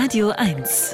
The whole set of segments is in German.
Radio 1.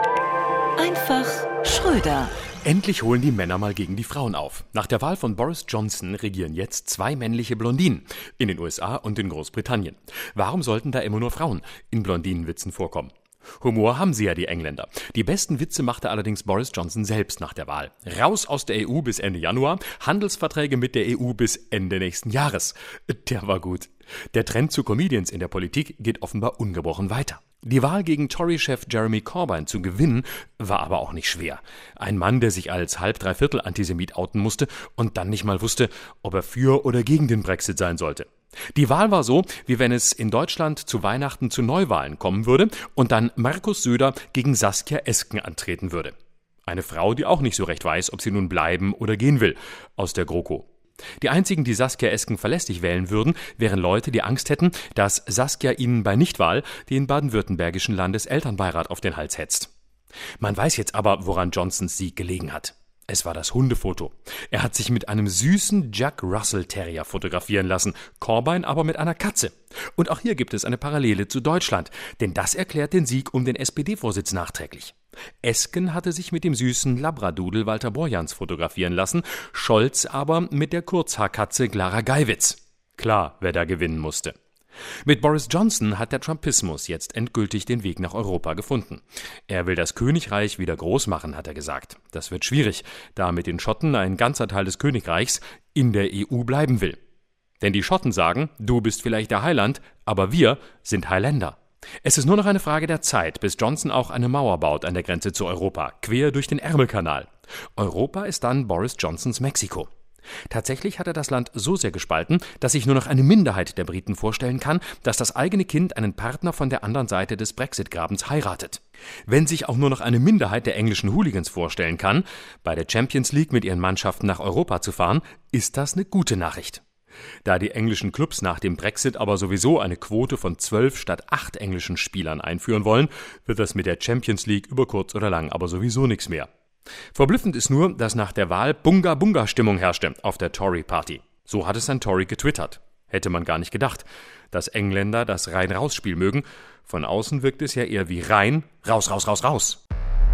Einfach Schröder. Endlich holen die Männer mal gegen die Frauen auf. Nach der Wahl von Boris Johnson regieren jetzt 2 männliche Blondinen in den USA und in Großbritannien. Warum sollten da immer nur Frauen in Blondinenwitzen vorkommen? Humor haben sie ja, die Engländer. Die besten Witze machte allerdings Boris Johnson selbst nach der Wahl. Raus aus der EU bis Ende Januar, Handelsverträge mit der EU bis Ende nächsten Jahres. Der war gut. Der Trend zu Comedians in der Politik geht offenbar ungebrochen weiter. Die Wahl gegen Tory-Chef Jeremy Corbyn zu gewinnen, war aber auch nicht schwer. Ein Mann, der sich als Halb-Dreiviertel-Antisemit outen musste und dann nicht mal wusste, ob er für oder gegen den Brexit sein sollte. Die Wahl war so, wie wenn es in Deutschland zu Weihnachten zu Neuwahlen kommen würde und dann Markus Söder gegen Saskia Esken antreten würde. Eine Frau, die auch nicht so recht weiß, ob sie nun bleiben oder gehen will, aus der GroKo. Die einzigen, die Saskia Esken verlässlich wählen würden, wären Leute, die Angst hätten, dass Saskia ihnen bei Nichtwahl den baden-württembergischen Landeselternbeirat auf den Hals hetzt. Man weiß jetzt aber, woran Johnsons Sieg gelegen hat. Es war das Hundefoto. Er hat sich mit einem süßen Jack Russell Terrier fotografieren lassen, Corbyn aber mit einer Katze. Und auch hier gibt es eine Parallele zu Deutschland, denn das erklärt den Sieg um den SPD-Vorsitz nachträglich. Esken hatte sich mit dem süßen Labradudel Walter Borjans fotografieren lassen, Scholz aber mit der Kurzhaarkatze Clara Geiwitz. Klar, wer da gewinnen musste. Mit Boris Johnson hat der Trumpismus jetzt endgültig den Weg nach Europa gefunden. Er will das Königreich wieder groß machen, hat er gesagt. Das wird schwierig, da mit den Schotten ein ganzer Teil des Königreichs in der EU bleiben will. Denn die Schotten sagen, du bist vielleicht der Highland, aber wir sind Highlander. Es ist nur noch eine Frage der Zeit, bis Johnson auch eine Mauer baut an der Grenze zu Europa, quer durch den Ärmelkanal. Europa ist dann Boris Johnsons Mexiko. Tatsächlich hat er das Land so sehr gespalten, dass sich nur noch eine Minderheit der Briten vorstellen kann, dass das eigene Kind einen Partner von der anderen Seite des Brexit-Grabens heiratet. Wenn sich auch nur noch eine Minderheit der englischen Hooligans vorstellen kann, bei der Champions League mit ihren Mannschaften nach Europa zu fahren, ist das eine gute Nachricht. Da die englischen Clubs nach dem Brexit aber sowieso eine Quote von 12 statt 8 englischen Spielern einführen wollen, wird das mit der Champions League über kurz oder lang aber sowieso nichts mehr. Verblüffend ist nur, dass nach der Wahl Bunga-Bunga-Stimmung herrschte auf der Tory-Party. So hat es ein Tory getwittert. Hätte man gar nicht gedacht, dass Engländer das Rein-Raus-Spiel mögen. Von außen wirkt es ja eher wie rein, raus, raus, raus, raus.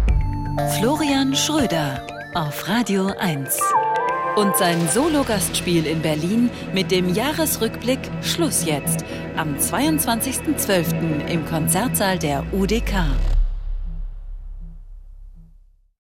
Florian Schröder auf Radio 1. Und sein Solo-Gastspiel in Berlin mit dem Jahresrückblick Schluss jetzt am 22.12. im Konzertsaal der UDK.